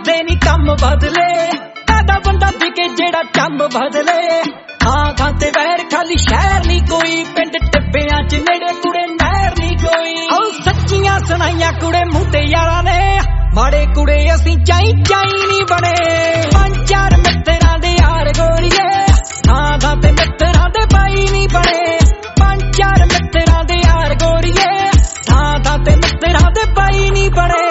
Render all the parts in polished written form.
ਕਰਦੇ ਨੀ ਕੰਮ ਬਦਲੇ ਕਾਦਾ ਬੰਦਾ ਵਿਕੇ ਜਿਹੜਾ ਚੰਮ ਬਦਲੇ ਥਾਂ ਥਾਂ ਤੇ ਵੈਰ ਖਾਲੀ ਸ਼ਹਿਰ ਨੀ ਕੋਈ ਪਿੰਡ ਟਿੱਬਿਆਂ ਚ ਨੇੜੇ ਕੁੜੇ ਨਹਿਰ ਨੀ ਕੋਈ ਉਹ ਸੱਚੀਆਂ ਸੁਣਾਈਆਂ ਕੁੜੇ ਮੂੰਹ ਤੇ ਯਾਰਾਂ ਨੇ ਮਾੜੇ ਕੁੜੇ ਅਸੀਂ ਚਾਈ ਚਾਈ ਨੀ ਬਣੇ ਪੰਜ ਚਾਰ ਮਿੱਤਰਾਂ ਦੇ ਯਾਰ ਗੋਰੀਏ ਥਾਂ ਥਾਂ ਤੇ ਮਿੱਤਰਾਂ ਦੇ ਬਾਈ ਨੀ ਬਣੇ ਪੰਜ ਚਾਰ ਮਿੱਤਰਾਂ ਦੇ ਯਾਰ ਗੋਰੀਏ ਥਾਂ ਥਾਂ ਤੇ ਮਿੱਤਰਾਂ ਦੇ ਬਾਈ ਨੀ ਬਣੇ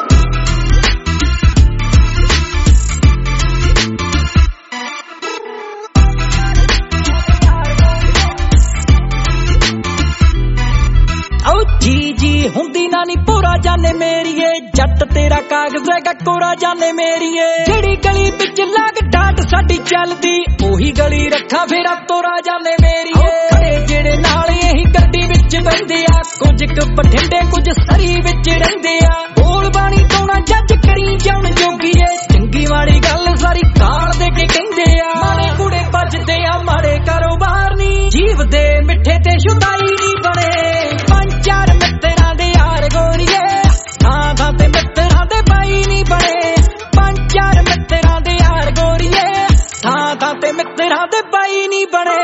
ਜੀ ਹੁੰਦੀ ਨਾ ਨੀ ਪੂਰਾ ਜਾਣੇ ਮੇਰੀਏ ਜੱਟ ਤੇਰਾ ਕਾਗਜ਼ ਹੈਗਾ ਕੋਰਾ ਜਾਣੇ ਮੇਰੀਏ ਜਿਹੜੀ ਗਲੀ ਵਿੱਚ ਲੱਗ ਡਾਟ ਸਾਡੀ ਚੱਲਦੀ ਉਹੀ ਗਲੀ ਰੱਖਾਂ ਫੇਰਾ ਤੋਰਾ ਜਾਣੇ ਮੇਰੀਏ ਖੜੇ ਜਿਹੜੇ ਨਾਲ ਇਹੀ ਗੱਡੀ ਵਿੱਚ ਬਹਿੰਦੇ ਆ ਕੁਝ ਕੁ ਬਠਿੰਡੇ ਕੁਝ ਸਰੀ ਵਿੱਚ ਰਹਿੰਦੇ ਆ ਬੋਲ ਬਾਣੀ ਤੋਂ ਨਾ ਜੱਜ ਕਰੀ ਜਾਣ ਜੋਗੀਏ ਚੰਗੀ ਮਾੜੀ ਗੱਲ ਸਾਰੀ ਕਾਲ ਦੇ ਕੇ ਕਹਿੰਦੇ ਆ ਮਾੜੇ ਕੁੜੇ ਵੱਜਦੇ ਆ ਮਾੜੇ ਕਾਰੋਬਾਰ ਨੀ ਜੀਵ ਦੇ ਮਿੱਠੇ ਤੇ ਸ਼ੁਦਾਈ ਨੀ ਬਣੇ ਪੰਜ ਚਾਰ ਮਿੱਤਰਾਂ ਦੇ ਯਾਰ ਗੋਰੀਏ ਥਾਂ ਥਾਂ ਤੇ ਮਿੱਤਰਾਂ ਦੇ ਬਾਈ ਨੀ ਬਣੇ ਪੰਜ ਚਾਰ ਮਿੱਤਰਾਂ ਦੇ ਯਾਰ ਗੋਰੀਏ ਥਾਂ ਥਾਂ ਤੇ ਮਿੱਤਰਾਂ ਦੇ ਬਾਈ ਨੀ ਬਣੇ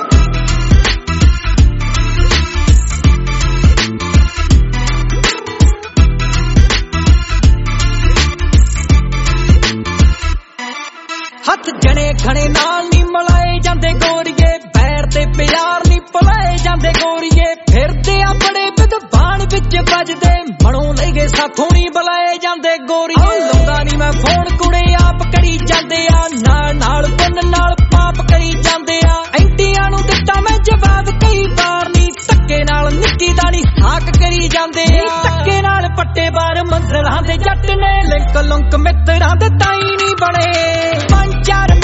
ਹੱਥ ਜਣੇ ਖਣੇ ਨਾਲ ਨੀ ਮਲਾਏ ਜਾਂਦੇ ਗੋਰੀਏ ਪੈਰ ਤੇ ਪਿਆਰ ਨੀ ਭੁਲਾਏ ਜਾਂਦੇ ਗੋਰੀਏ ਫਿਰਦੇ ਆ ਬੜੇ ਵਿਦਵਾਨ ਵਿੱਚ ਵੱਜਦੇ ਬਣੋ ਲੈ ਗਏ ਸਾਥੋਂ ਨੀ ਬੁਲਾਏ ਜਾਂਦੇ ਗੋਰੀਏ ਲਾਉਂਦਾ ਨੀ ਮੈਂ ਫੋਨ ਕੁੜੇ ਆਪ ਕਰੀ ਜਾਂਦੇ ਆ ਨਾਲ ਨਾਲ ਪੁੰਨ ਨਾਲ ਪਾਪ ਕਰੀ ਜਾਂਦੇ ਆ ਐਂਟੀਆਂ ਨੂੰ ਦਿੱਤਾ ਮੈਂ ਜਵਾਬ ਕਈ ਵਾਰ ਨੀ ਧੱਕੇ ਨਾਲ ਨਿੱਕੀ ਦਾ ਨੀ ਸਾਕ ਕਰੀ ਜਾਂਦੇ ਆ ਧੱਕੇ ਨਾਲ ਪੱਟੇ ਬਾਰ ਮੰਜ਼ਲਾਂ ਦੇ ਜੱਟ ਨੇ ਲਿੰਕ ਲੁੰਕ ਮਿੱਤਰਾਂ ਦੇ ਤਾਈ ਨੀ ਬਣੇ ਪੰਜ ਚਾਰ